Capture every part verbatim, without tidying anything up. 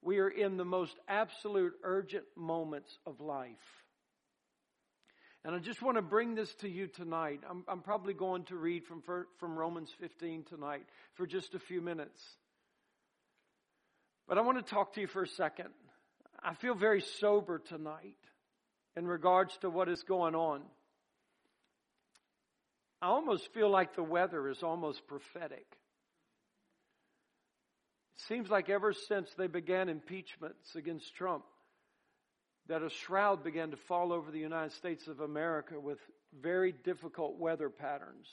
We are in the most absolute urgent moments of life. And I just want to bring this to you tonight. I'm, I'm probably going to read from, from Romans fifteen tonight for just a few minutes. But I want to talk to you for a second. I feel very sober tonight in regards to what is going on. I almost feel like the weather is almost prophetic. It seems like ever since they began impeachments against Trump, that a shroud began to fall over the United States of America with very difficult weather patterns.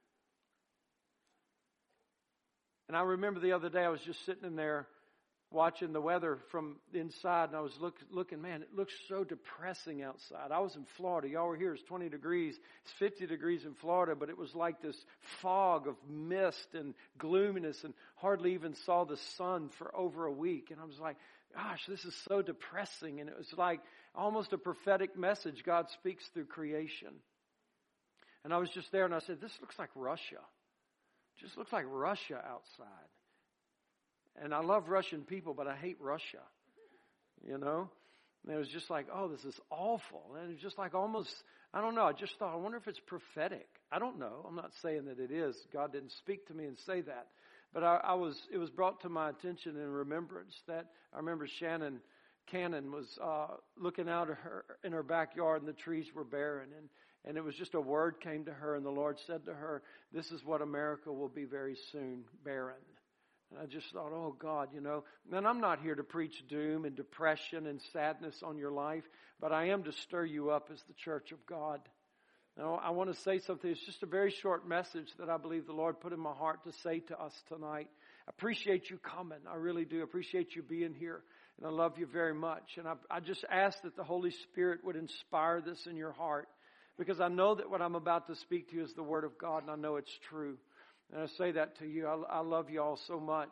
And I remember the other day I was just sitting in there watching the weather from the inside, and I was look, looking, man, it looks so depressing outside. I was in Florida. Y'all were here. It's twenty degrees. It's fifty degrees in Florida, but it was like this fog of mist and gloominess, and hardly even saw the sun for over a week. And I was like, gosh, this is so depressing. And it was like almost a prophetic message. God speaks through creation. And I was just there, and I said, this looks like Russia. It just looks like Russia outside. And I love Russian people, but I hate Russia, you know. And it was just like, oh, this is awful. And it was just like almost, I don't know. I just thought, I wonder if it's prophetic. I don't know. I'm not saying that it is. God didn't speak to me and say that. But I, I was, it was brought to my attention in remembrance that I remember Shannon Cannon was uh, looking out at her in her backyard, and the trees were barren. And, and it was just a word came to her, and the Lord said to her, this is what America will be very soon, barren. And I just thought, oh God, you know, and I'm not here to preach doom and depression and sadness on your life, but I am to stir you up as the church of God. Now, I want to say something. It's just a very short message that I believe the Lord put in my heart to say to us tonight. I appreciate you coming. I really do appreciate you being here. And I love you very much. And I, I just ask that the Holy Spirit would inspire this in your heart, because I know that what I'm about to speak to you is the Word of God, and I know it's true. And I say that to you. I, I love you all so much.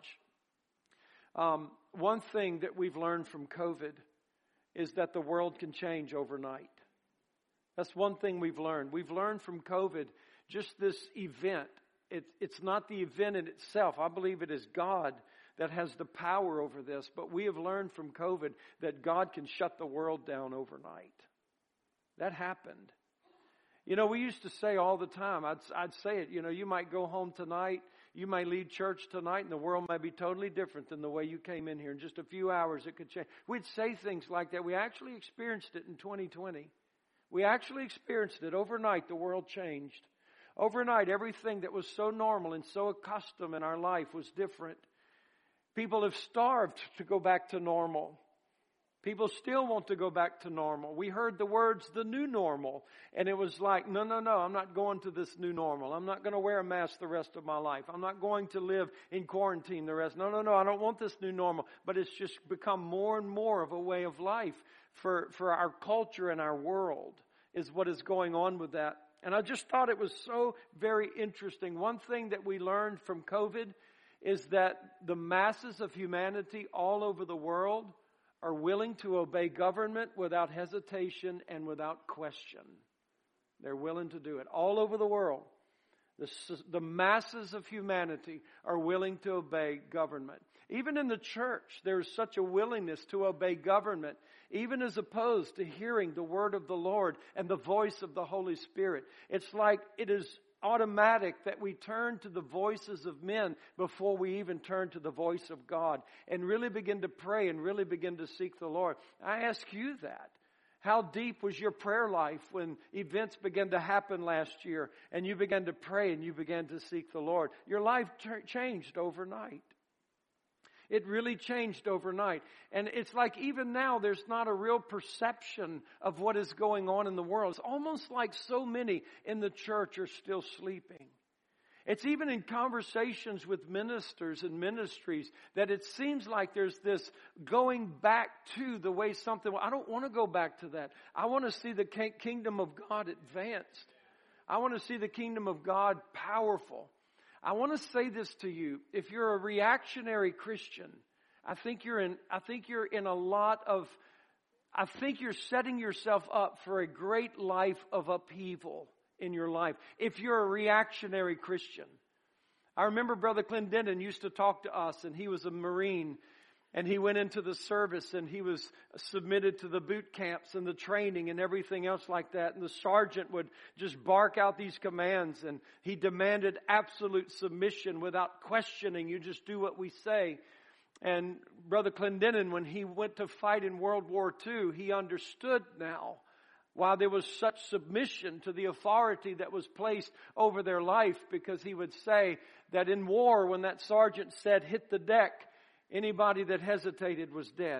Um, one thing that we've learned from COVID is that the world can change overnight. That's one thing we've learned. We've learned from COVID just this event. It, it's not the event in itself. I believe it is God that has the power over this. But we have learned from COVID that God can shut the world down overnight. That happened. You know, we used to say all the time, I'd, I'd say it, you know, you might go home tonight, you may leave church tonight, and the world might be totally different than the way you came in here. In just a few hours, it could change. We'd say things like that. We actually experienced it in twenty twenty. We actually experienced it. Overnight, the world changed. Overnight, everything that was so normal and so accustomed in our life was different. People have starved to go back to normal. People still want to go back to normal. We heard the words, the new normal. And it was like, no, no, no, I'm not going to this new normal. I'm not going to wear a mask the rest of my life. I'm not going to live in quarantine the rest. No, no, no, I don't want this new normal. But it's just become more and more of a way of life for, for our culture and our world is what is going on with that. And I just thought it was so very interesting. One thing that we learned from COVID is that the masses of humanity all over the world are willing to obey government without hesitation and without question. They're willing to do it. All over the world, the, the masses of humanity are willing to obey government. Even in the church, there's such a willingness to obey government, even as opposed to hearing the word of the Lord and the voice of the Holy Spirit. It's like it is automatic that we turn to the voices of men before we even turn to the voice of God and really begin to pray and really begin to seek the Lord. I ask you that. How deep was your prayer life when events began to happen last year and you began to pray and you began to seek the Lord? Your life ter- changed overnight. It really changed overnight. And it's like even now there's not a real perception of what is going on in the world. It's almost like so many in the church are still sleeping. It's even in conversations with ministers and ministries that it seems like there's this going back to the way something, I don't want to go back to that. I want to see the kingdom of God advanced. I want to see the kingdom of God powerful. I want to say this to you. If you're a reactionary Christian, I think you're in, I think you're in a lot of, I think you're setting yourself up for a great life of upheaval in your life. If you're a reactionary Christian. I remember Brother Clendenin used to talk to us, and he was a Marine. And he went into the service and he was submitted to the boot camps and the training and everything else like that. And the sergeant would just bark out these commands, and he demanded absolute submission without questioning. You just do what we say. And Brother Clendenin, when he went to fight in World War Two, he understood now why there was such submission to the authority that was placed over their life, because he would say that in war, when that sergeant said, hit the deck, anybody that hesitated was dead.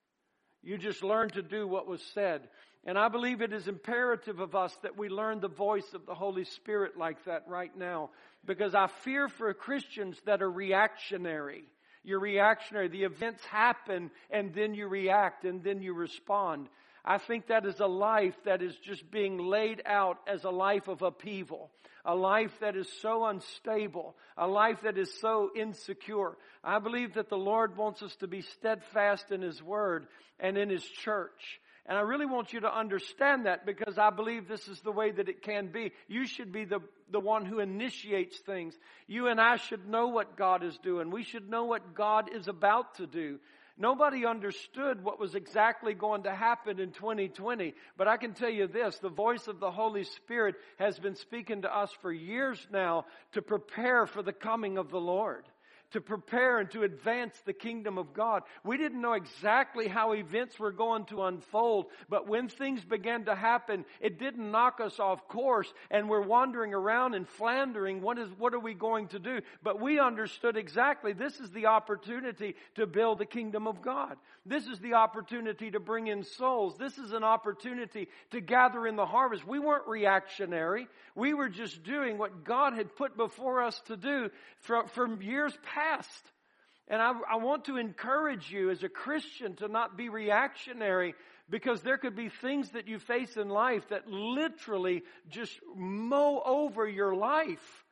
You just learned to do what was said. And I believe it is imperative of us that we learn the voice of the Holy Spirit like that right now, because I fear for Christians that are reactionary. You're reactionary. The events happen and then you react and then you respond. I think that is a life that is just being laid out as a life of upheaval. A life that is so unstable. A life that is so insecure. I believe that the Lord wants us to be steadfast in His Word and in His church. And I really want you to understand that, because I believe this is the way that it can be. You should be the, the one who initiates things. You and I should know what God is doing. We should know what God is about to do. Nobody understood what was exactly going to happen in twenty twenty. But I can tell you this, the voice of the Holy Spirit has been speaking to us for years now to prepare for the coming of the Lord. To prepare and to advance the kingdom of God. We didn't know exactly how events were going to unfold, but when things began to happen, it didn't knock us off course, and we're wandering around and floundering. What is, what are we going to do? But we understood exactly this is the opportunity to build the kingdom of God. This is the opportunity to bring in souls. This is an opportunity to gather in the harvest. We weren't reactionary. We were just doing what God had put before us to do for, for years past. And I, I want to encourage you as a Christian to not be reactionary, because there could be things that you face in life that literally just mow over your life.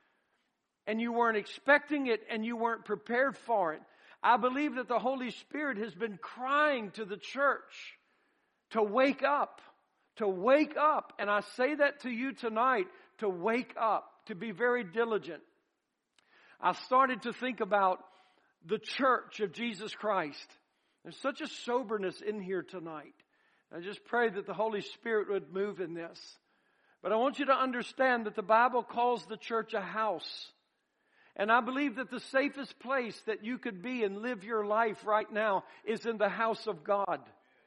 And you weren't expecting it and you weren't prepared for it. I believe that the Holy Spirit has been crying to the church to wake up, to wake up. And I say that to you tonight, to wake up, to be very diligent. I started to think about the church of Jesus Christ. There's such a soberness in here tonight. I just pray that the Holy Spirit would move in this. But I want you to understand that the Bible calls the church a house. And I believe that the safest place that you could be and live your life right now is in the house of God.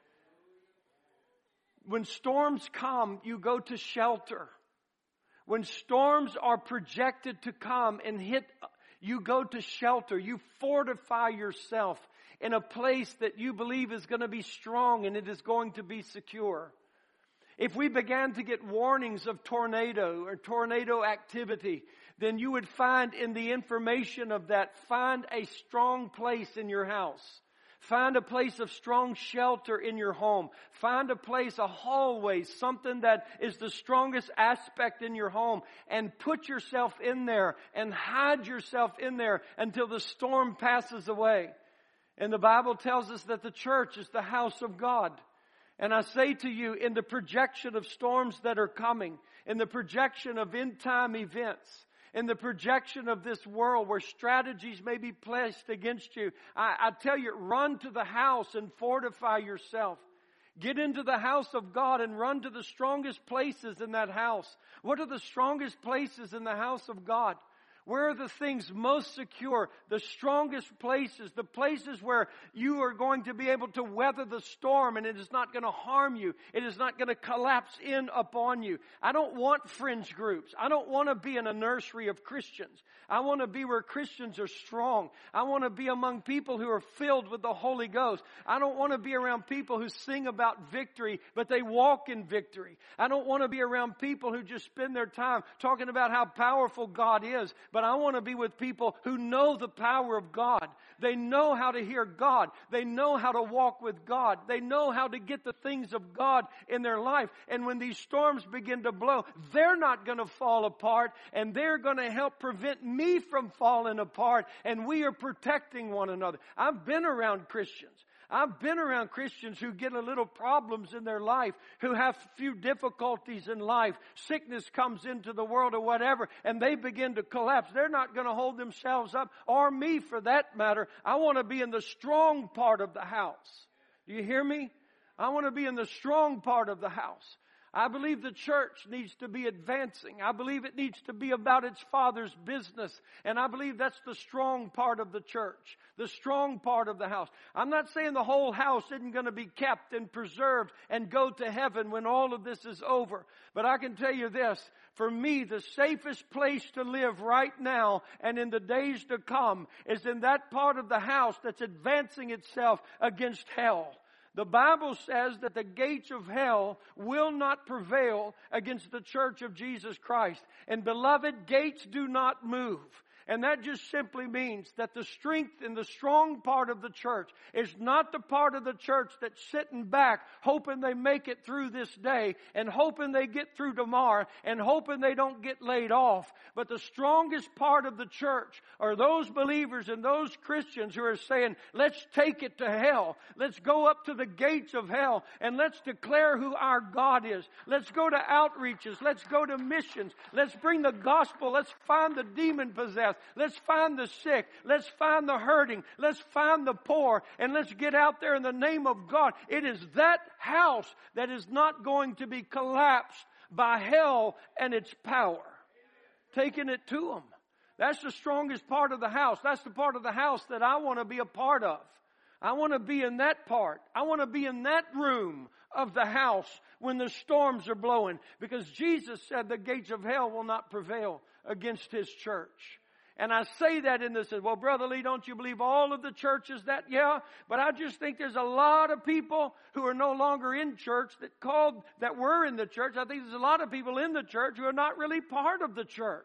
When storms come, you go to shelter. When storms are projected to come and hit, you go to shelter. You fortify yourself in a place that you believe is going to be strong and it is going to be secure. If we began to get warnings of tornado or tornado activity, then you would find in the information of that, find a strong place in your house. Find a place of strong shelter in your home. Find a place, a hallway, something that is the strongest aspect in your home, and put yourself in there and hide yourself in there until the storm passes away. And the Bible tells us that the church is the house of God. And I say to you, in the projection of storms that are coming, in the projection of end-time events, in the projection of this world where strategies may be placed against you, I, I tell you, run to the house and fortify yourself. Get into the house of God and run to the strongest places in that house. What are the strongest places in the house of God? Where are the things most secure? The strongest places, the places where you are going to be able to weather the storm and it is not going to harm you. It is not going to collapse in upon you. I don't want fringe groups. I don't want to be in a nursery of Christians. I want to be where Christians are strong. I want to be among people who are filled with the Holy Ghost. I don't want to be around people who sing about victory, but they walk in victory. I don't want to be around people who just spend their time talking about how powerful God is. But I want to be with people who know the power of God. They know how to hear God. They know how to walk with God. They know how to get the things of God in their life. And when these storms begin to blow, they're not going to fall apart, and they're going to help prevent me from falling apart, and we are protecting one another. I've been around Christians. I've been around Christians who get a little problems in their life, who have a few difficulties in life. Sickness comes into the world or whatever, and they begin to collapse. They're not going to hold themselves up, or me for that matter. I want to be in the strong part of the house. Do you hear me? I want to be in the strong part of the house. I believe the church needs to be advancing. I believe it needs to be about its Father's business. And I believe that's the strong part of the church, the strong part of the house. I'm not saying the whole house isn't going to be kept and preserved and go to heaven when all of this is over. But I can tell you this, for me, the safest place to live right now and in the days to come is in that part of the house that's advancing itself against hell. The Bible says that the gates of hell will not prevail against the church of Jesus Christ. And beloved, gates do not move. And that just simply means that the strength in the strong part of the church is not the part of the church that's sitting back hoping they make it through this day and hoping they get through tomorrow and hoping they don't get laid off. But the strongest part of the church are those believers and those Christians who are saying, let's take it to hell. Let's go up to the gates of hell and let's declare who our God is. Let's go to outreaches. Let's go to missions. Let's bring the gospel. Let's find the demon possessed. Let's find the sick. Let's find the hurting. Let's find the poor. And let's get out there in the name of God. It is that house that is not going to be collapsed by hell and its power. Taking it to them. That's the strongest part of the house. That's the part of the house that I want to be a part of. I want to be in that part. I want to be in that room of the house when the storms are blowing. Because Jesus said the gates of hell will not prevail against His church. And I say that in this, well, Brother Lee, don't you believe all of the churches that? Yeah, but I just think there's a lot of people who are no longer in church that called, that were in the church. I think there's a lot of people in the church who are not really part of the church.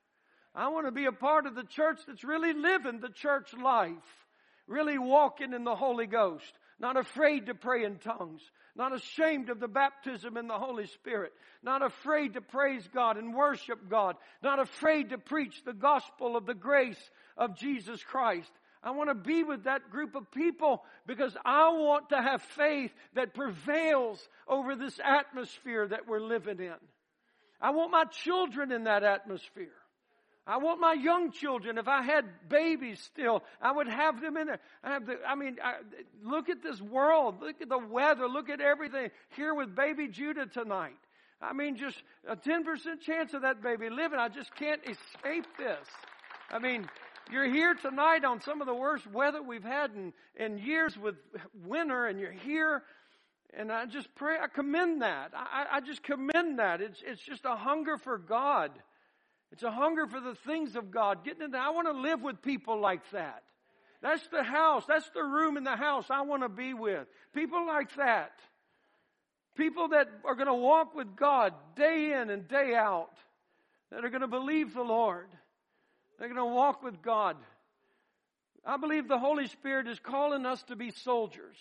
I want to be a part of the church that's really living the church life, really walking in the Holy Ghost, not afraid to pray in tongues, not ashamed of the baptism in the Holy Spirit, not afraid to praise God and worship God, not afraid to preach the gospel of the grace of Jesus Christ. I want to be with that group of people because I want to have faith that prevails over this atmosphere that we're living in. I want my children in that atmosphere. I want my young children, if I had babies still, I would have them in there. I have the, I mean, I, look at this world. Look at the weather. Look at everything here with baby Judah tonight. I mean, just a ten percent chance of that baby living. I just can't escape this. I mean, you're here tonight on some of the worst weather we've had in, in years with winter, and you're here. And I just pray, I commend that. I, I just commend that. It's, it's just a hunger for God. It's a hunger for the things of God. Getting into, I want to live with people like that. That's the house. That's the room in the house I want to be with. People like that. People that are going to walk with God day in and day out. That are going to believe the Lord. They're going to walk with God. I believe the Holy Spirit is calling us to be soldiers.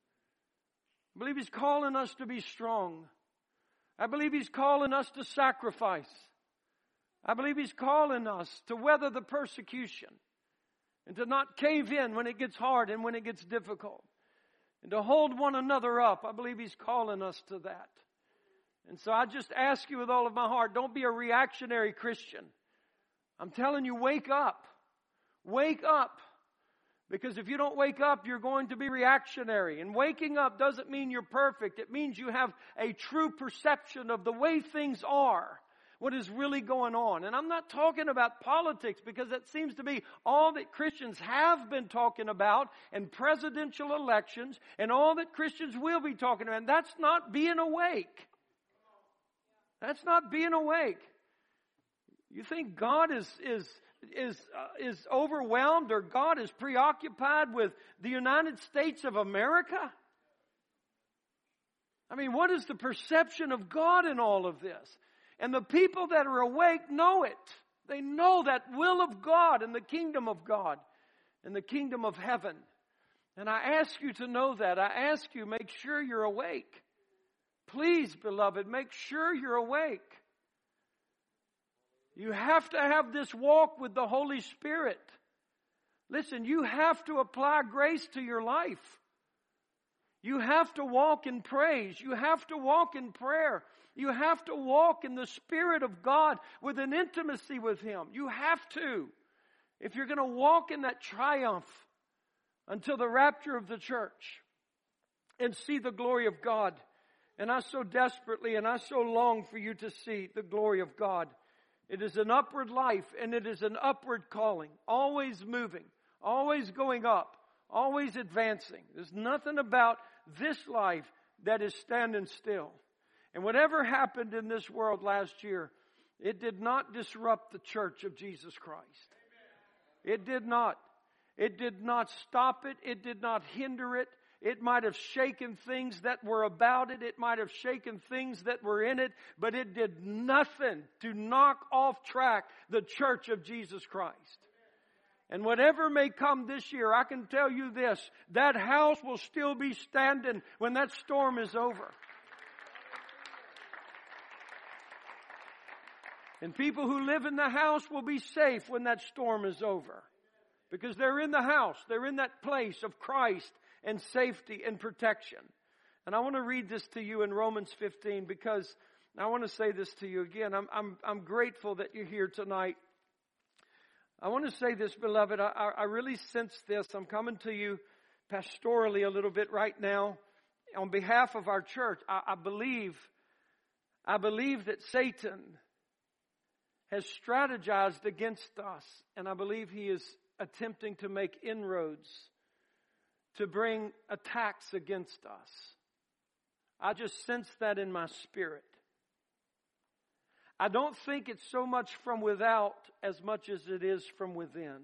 I believe He's calling us to be strong. I believe He's calling us to sacrifice. I believe He's calling us to weather the persecution and to not cave in when it gets hard and when it gets difficult and to hold one another up. I believe He's calling us to that. And so I just ask you with all of my heart, don't be a reactionary Christian. I'm telling you, wake up. Wake up. Because if you don't wake up, you're going to be reactionary. And waking up doesn't mean you're perfect. It means you have a true perception of the way things are. What is really going on. And I'm not talking about politics because that seems to be all that Christians have been talking about in presidential elections and all that Christians will be talking about. And that's not being awake. That's not being awake. You think God is is is uh, is overwhelmed or God is preoccupied with the United States of America? I mean, what is the perception of God in all of this? And the people that are awake know it. They know that will of God and the kingdom of God and the kingdom of heaven. And I ask you to know that. I ask you, make sure you're awake. Please, beloved, make sure you're awake. You have to have this walk with the Holy Spirit. Listen, you have to apply grace to your life. You have to walk in praise. You have to walk in prayer. You have to walk in the Spirit of God with an intimacy with Him. You have to. If you're going to walk in that triumph until the rapture of the church and see the glory of God. And I so desperately and I so long for you to see the glory of God. It is an upward life and it is an upward calling. Always moving. Always going up. Always advancing. There's nothing about this life that is standing still. And whatever happened in this world last year, it did not disrupt the church of Jesus Christ. It did not. It did not stop it. It did not hinder it. It might have shaken things that were about it. It might have shaken things that were in it. But it did nothing to knock off track the church of Jesus Christ. And whatever may come this year, I can tell you this, that house will still be standing when that storm is over. And people who live in the house will be safe when that storm is over. Because they're in the house. They're in that place of Christ and safety and protection. And I want to read this to you in Romans fifteen because I want to say this to you again. I'm, I'm, I'm grateful that you're here tonight. I want to say this, beloved. I, I really sense this. I'm coming to you pastorally a little bit right now. On behalf of our church, I, I believe, I believe that Satan has strategized against us. And I believe he is attempting to make inroads to bring attacks against us. I just sense that in my spirit. I don't think it's so much from without as much as it is from within.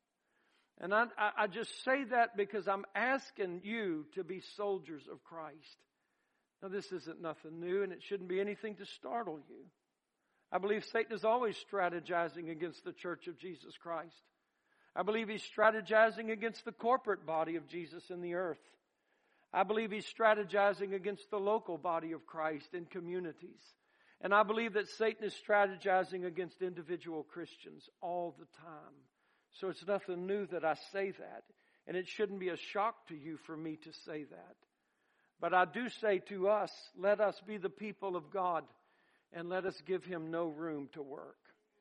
And I, I, I just say that because I'm asking you to be soldiers of Christ. Now, this isn't nothing new, and it shouldn't be anything to startle you. I believe Satan is always strategizing against the church of Jesus Christ. I believe he's strategizing against the corporate body of Jesus in the earth. I believe he's strategizing against the local body of Christ in communities. And I believe that Satan is strategizing against individual Christians all the time. So it's nothing new that I say that. And it shouldn't be a shock to you for me to say that. But I do say to us, let us be the people of God and let us give him no room to work.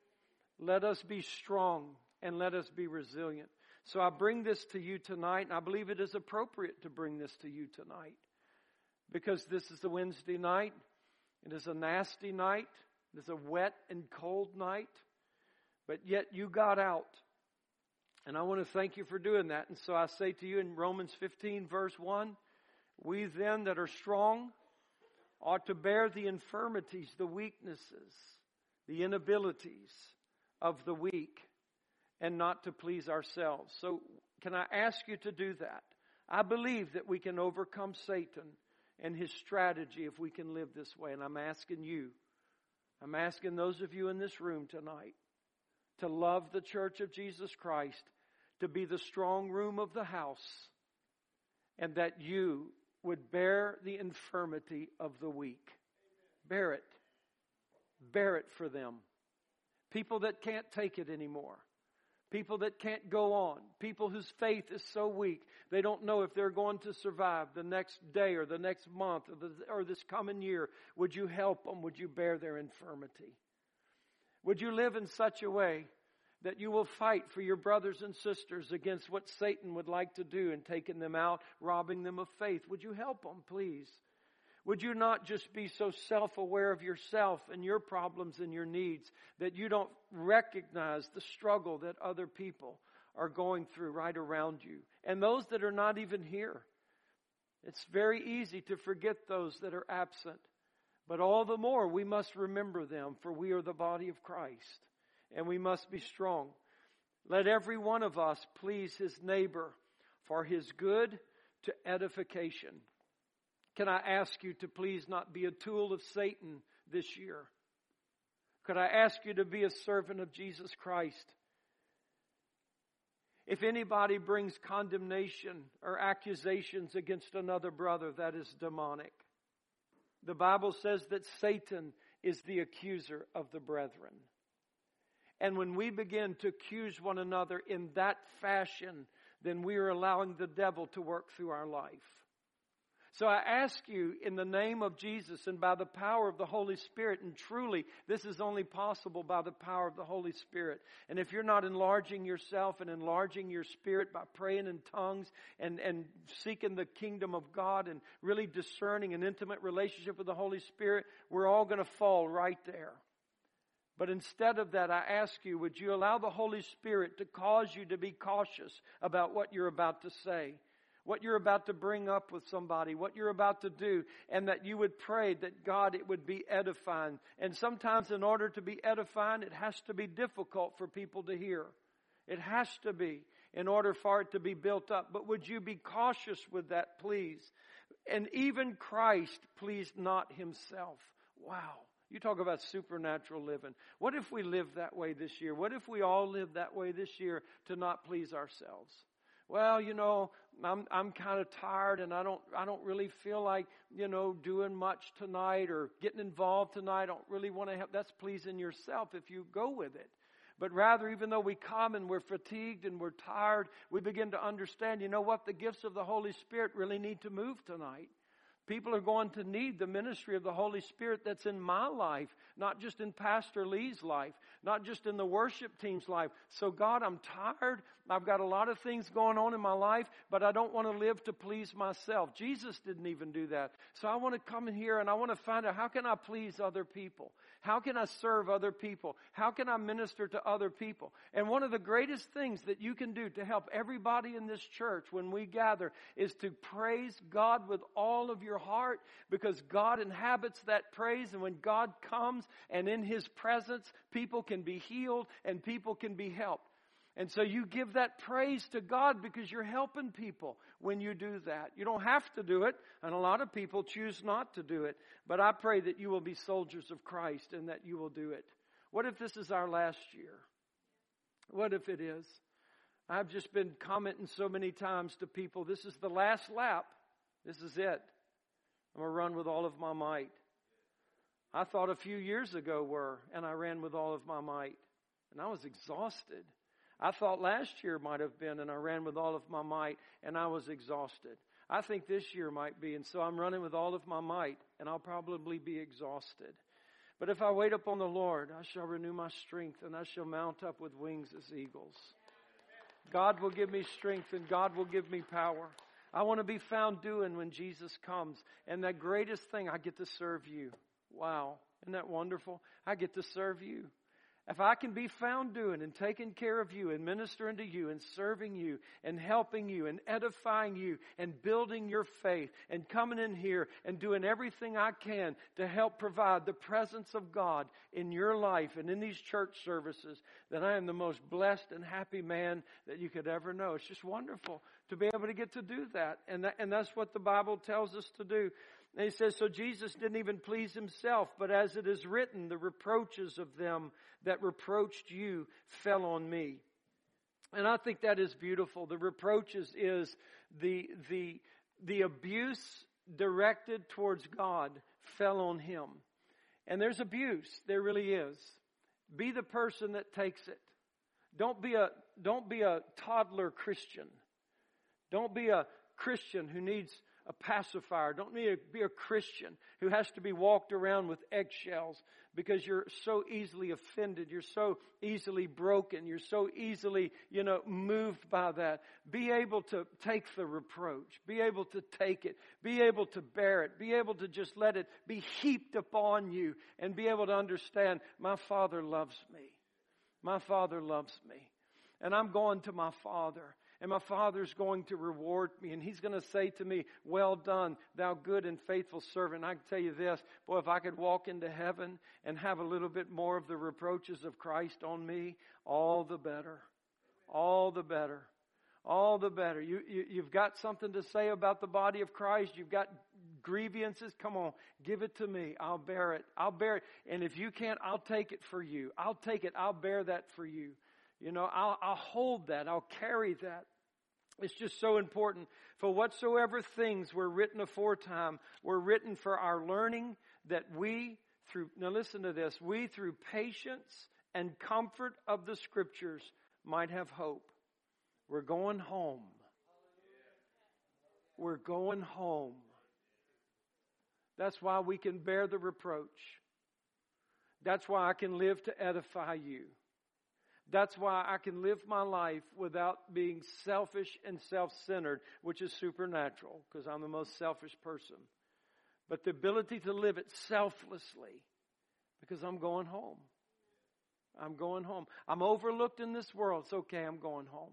Let us be strong and let us be resilient. So I bring this to you tonight, and I believe it is appropriate to bring this to you tonight. Because this is a Wednesday night. It is a nasty night. It is a wet and cold night. But yet you got out. And I want to thank you for doing that. And so I say to you in Romans fifteen verse one, we then that are strong ought to bear the infirmities, the weaknesses, the inabilities of the weak, and not to please ourselves. So can I ask you to do that? I believe that we can overcome Satan and his strategy if we can live this way. And I'm asking you, I'm asking those of you in this room tonight to love the church of Jesus Christ, to be the strong room of the house, and that you would bear the infirmity of the weak. Bear it. Bear it for them. People that can't take it anymore. People that can't go on. People whose faith is so weak, they don't know if they're going to survive the next day or the next month or, the, or this coming year. Would you help them? Would you bear their infirmity? Would you live in such a way that you will fight for your brothers and sisters against what Satan would like to do in taking them out, robbing them of faith? Would you help them, please? Would you not just be so self-aware of yourself and your problems and your needs that you don't recognize the struggle that other people are going through right around you? And those that are not even here. It's very easy to forget those that are absent. But all the more we must remember them, for we are the body of Christ. And we must be strong. Let every one of us please his neighbor for his good to edification. Can I ask you to please not be a tool of Satan this year? Could I ask you to be a servant of Jesus Christ? If anybody brings condemnation or accusations against another brother, that is demonic. The Bible says that Satan is the accuser of the brethren. And when we begin to accuse one another in that fashion, then we are allowing the devil to work through our life. So I ask you in the name of Jesus and by the power of the Holy Spirit, and truly this is only possible by the power of the Holy Spirit. And if you're not enlarging yourself and enlarging your spirit by praying in tongues and, and seeking the kingdom of God and really discerning an intimate relationship with the Holy Spirit, we're all going to fall right there. But instead of that, I ask you, would you allow the Holy Spirit to cause you to be cautious about what you're about to say? What you're about to bring up with somebody, what you're about to do, and that you would pray that God, it would be edifying. And sometimes in order to be edifying, it has to be difficult for people to hear. It has to be in order for it to be built up. But would you be cautious with that, please? And even Christ pleased not himself. Wow. You talk about supernatural living. What if we live that way this year? What if we all live that way this year to not please ourselves? Well, you know, I'm I'm kind of tired and I don't I don't really feel like, you know, doing much tonight or getting involved tonight. I don't really want to help. That's pleasing yourself if you go with it. But rather, even though we come and we're fatigued and we're tired, we begin to understand, you know what, the gifts of the Holy Spirit really need to move tonight. People are going to need the ministry of the Holy Spirit that's in my life, not just in Pastor Lee's life, not just in the worship team's life. So God, I'm tired. I've got a lot of things going on in my life, but I don't want to live to please myself. Jesus didn't even do that. So I want to come in here and I want to find out, how can I please other people? How can I serve other people? How can I minister to other people? And one of the greatest things that you can do to help everybody in this church when we gather is to praise God with all of your heart, because God inhabits that praise. And when God comes and in His presence, people can be healed and people can be helped. And so you give that praise to God because you're helping people when you do that. You don't have to do it, and a lot of people choose not to do it. But I pray that you will be soldiers of Christ and that you will do it. What if this is our last year? What if it is? I've just been commenting so many times to people, this is the last lap. This is it. I'm going to run with all of my might. I thought a few years ago were, and I ran with all of my might. And I was exhausted. I thought last year might have been, and I ran with all of my might, and I was exhausted. I think this year might be, and so I'm running with all of my might, and I'll probably be exhausted. But if I wait upon the Lord, I shall renew my strength, and I shall mount up with wings as eagles. God will give me strength, and God will give me power. I want to be found doing when Jesus comes. And the greatest thing, I get to serve you. Wow. Isn't that wonderful? I get to serve you. If I can be found doing and taking care of you and ministering to you and serving you and helping you and edifying you and building your faith and coming in here and doing everything I can to help provide the presence of God in your life and in these church services, then I am the most blessed and happy man that you could ever know. It's just wonderful to be able to get to do that. And that, and that's what the Bible tells us to do. And he says, so Jesus didn't even please himself, but as it is written, the reproaches of them that reproached you fell on me. And I think that is beautiful. The reproaches is the, the, the abuse directed towards God fell on him. And there's abuse. There really is. Be the person that takes it. Don't be a, don't be a toddler Christian. Don't be a Christian who needs a pacifier. Don't need to be a Christian who has to be walked around with eggshells because you're so easily offended. You're so easily broken. You're so easily, you know, moved by that. Be able to take the reproach. Be able to take it. Be able to bear it. Be able to just let it be heaped upon you and be able to understand, my Father loves me. My Father loves me. And I'm going to my Father. And my Father's going to reward me. And He's going to say to me, well done, thou good and faithful servant. I can tell you this, boy, if I could walk into heaven and have a little bit more of the reproaches of Christ on me, all the better. All the better. All the better. You, you, you've got something to say about the body of Christ. You've got grievances. Come on, give it to me. I'll bear it. I'll bear it. And if you can't, I'll take it for you. I'll take it. I'll bear that for you. You know, I'll, I'll hold that. I'll carry that. It's just so important. For whatsoever things were written aforetime were written for our learning, that we through, now listen to this, we through patience and comfort of the Scriptures might have hope. We're going home. We're going home. That's why we can bear the reproach. That's why I can live to edify you. That's why I can live my life without being selfish and self-centered, which is supernatural, because I'm the most selfish person. But the ability to live it selflessly, because I'm going home. I'm going home. I'm overlooked in this world. It's okay, I'm going home.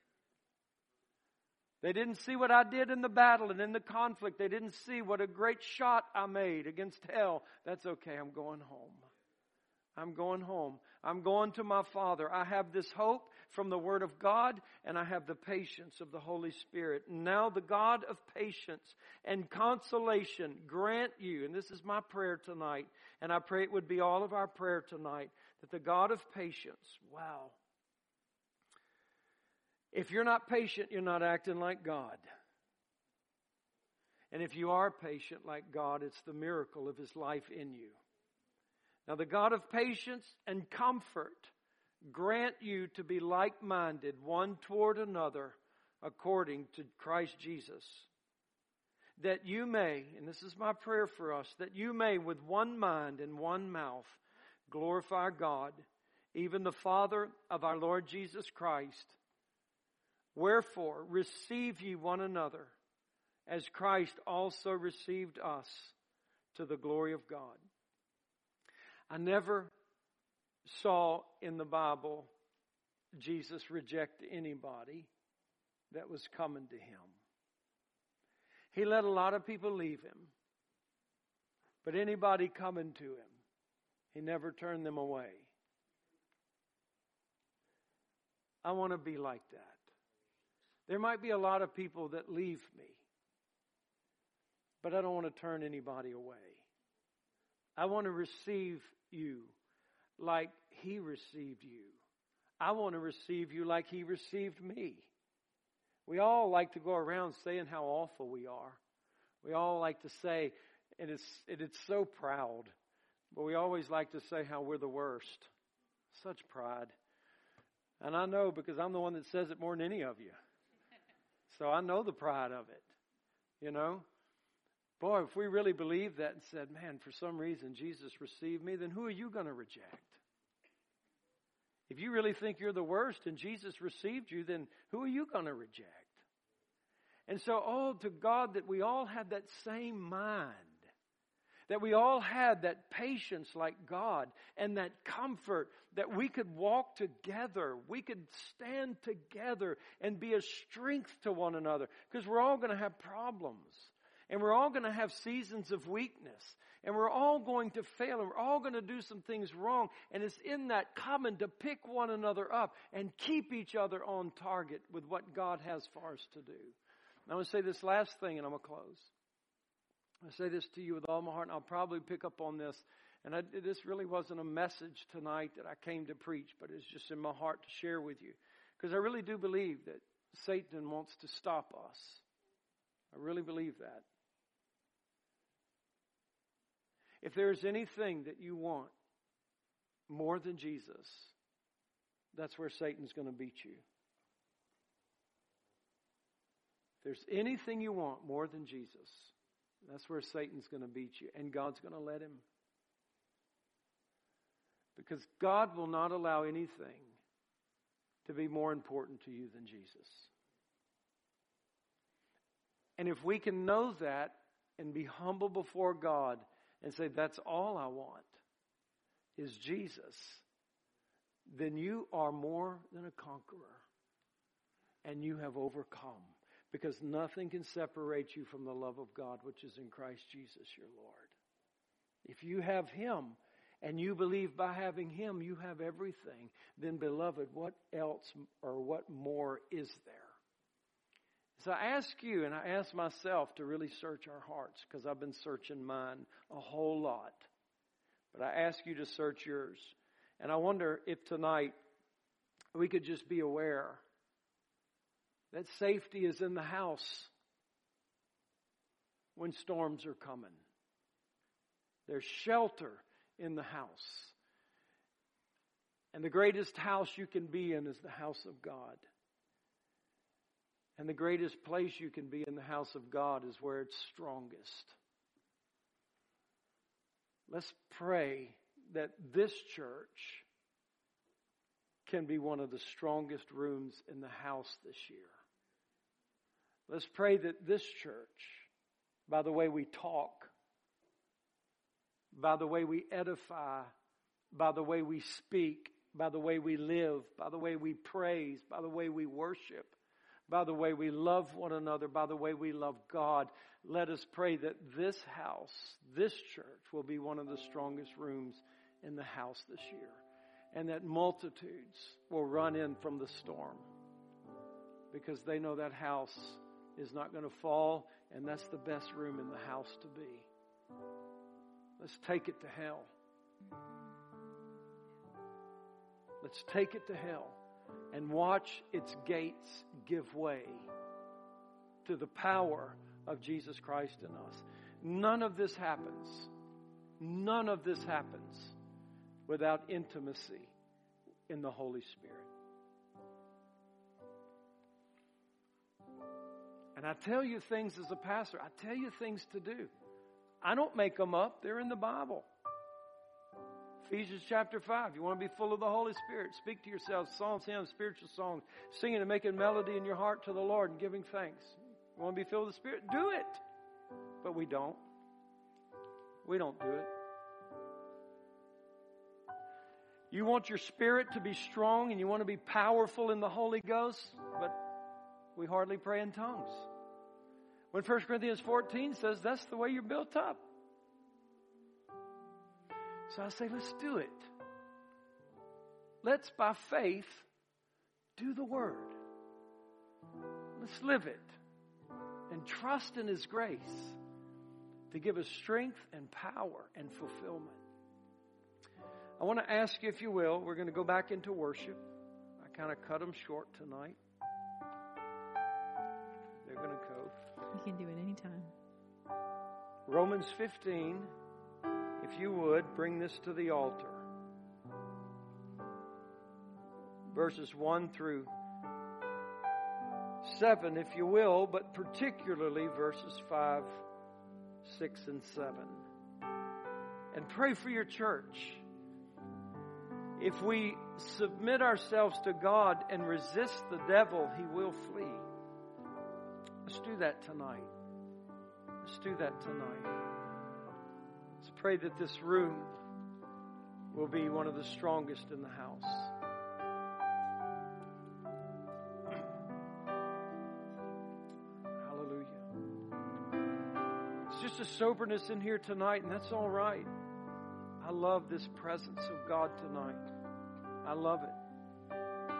They didn't see what I did in the battle and in the conflict. They didn't see what a great shot I made against hell. That's okay, I'm going home. I'm going home. I'm going to my Father. I have this hope from the Word of God, and I have the patience of the Holy Spirit. And now the God of patience and consolation grant you, and this is my prayer tonight, and I pray it would be all of our prayer tonight, that the God of patience, wow. If you're not patient, you're not acting like God. And if you are patient like God, it's the miracle of His life in you. Now the God of patience and comfort grant you to be like-minded one toward another according to Christ Jesus. That you may, and this is my prayer for us, that you may with one mind and one mouth glorify God, even the Father of our Lord Jesus Christ. Wherefore receive ye one another, as Christ also received us, to the glory of God. I never saw in the Bible Jesus reject anybody that was coming to Him. He let a lot of people leave Him. But anybody coming to Him, He never turned them away. I want to be like that. There might be a lot of people that leave me, but I don't want to turn anybody away. I want to receive you like He received you. I want to receive you like He received me. We all like to go around saying how awful we are. We all like to say, and it's, and it's so proud, but we always like to say how we're the worst. Such pride. And I know because I'm the one that says it more than any of you. So I know the pride of it, you know. Boy, if we really believed that and said, man, for some reason Jesus received me, then who are you going to reject? If you really think you're the worst and Jesus received you, then who are you going to reject? And so, oh, to God that we all had that same mind. That we all had that patience like God and that comfort that we could walk together. We could stand together and be a strength to one another. Because we're all going to have problems. And we're all going to have seasons of weakness. And we're all going to fail. And we're all going to do some things wrong. And it's in that common to pick one another up and keep each other on target with what God has for us to do. And I want to say this last thing and I'm going to close. I say this to you with all my heart, and I'll probably pick up on this. And I, this really wasn't a message tonight that I came to preach, but it's just in my heart to share with you. Because I really do believe that Satan wants to stop us. I really believe that. If there's anything that you want more than Jesus, that's where Satan's going to beat you. If there's anything you want more than Jesus, that's where Satan's going to beat you. And God's going to let him. Because God will not allow anything to be more important to you than Jesus. And if we can know that and be humble before God and say, that's all I want is Jesus, then you are more than a conqueror. And you have overcome. Because nothing can separate you from the love of God, which is in Christ Jesus your Lord. If you have Him, and you believe by having Him you have everything, then beloved, what else or what more is there? So I ask you, and I ask myself to really search our hearts, because I've been searching mine a whole lot. But I ask you to search yours. And I wonder if tonight we could just be aware that safety is in the house when storms are coming. There's shelter in the house. And the greatest house you can be in is the house of God. And the greatest place you can be in the house of God is where it's strongest. let's pray that this church can be one of the strongest rooms in the house this year. Let's pray that this church, by the way we talk, by the way we edify, by the way we speak, by the way we live, by the way we praise, by the way we worship, by the way we love one another, by the way we love God, let us pray that this house, this church, will be one of the strongest rooms in the house this year. And that multitudes will run in from the storm because they know that house is not going to fall, and that's the best room in the house to be. Let's take it to hell. Let's take it to hell and watch its gates give way to the power of Jesus Christ in us. None of this happens. None of this happens without intimacy in the Holy Spirit. And I tell you things as a pastor. I tell you things to do. I don't make them up. They're in the Bible. Ephesians chapter five. You want to be full of the Holy Spirit. Speak to yourselves psalms, hymns, spiritual songs, singing and making melody in your heart to the Lord and giving thanks. You want to be filled with the Spirit? Do it. But we don't. We don't do it. You want your spirit to be strong and you want to be powerful in the Holy Ghost, but we hardly pray in tongues. When First Corinthians fourteen says that's the way you're built up. So I say, let's do it. Let's, by faith, do the Word. Let's live it and trust in His grace to give us strength and power and fulfillment. I want to ask you, if you will, we're going to go back into worship. I kind of cut them short tonight. They're going to go. You can do it anytime. Romans fifteen, if you would, bring this to the altar. Verses one through seven, if you will, but particularly verses five, six, and seven. And pray for your church. If we submit ourselves to God and resist the devil, he will flee. Let's do that tonight. Let's do that tonight. Let's pray that this room will be one of the strongest in the house. Hallelujah. It's just a soberness in here tonight, and that's all right. I love this presence of God tonight. I love it.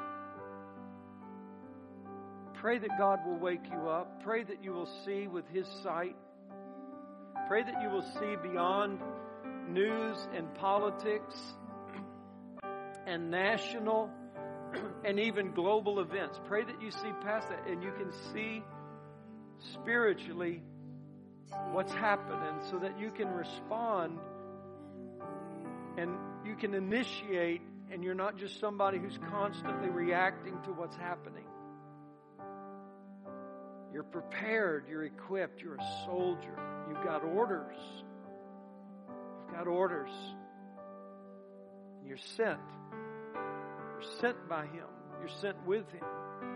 Pray that God will wake you up. Pray that you will see with His sight. Pray that you will see beyond news and politics and national and even global events. Pray that you see past that and you can see spiritually what's happening so that you can respond and you can initiate, and you're not just somebody who's constantly reacting to what's happening. You're prepared, you're equipped, you're a soldier. You've got orders. You've got orders. You're sent. You're sent by Him. You're sent with Him.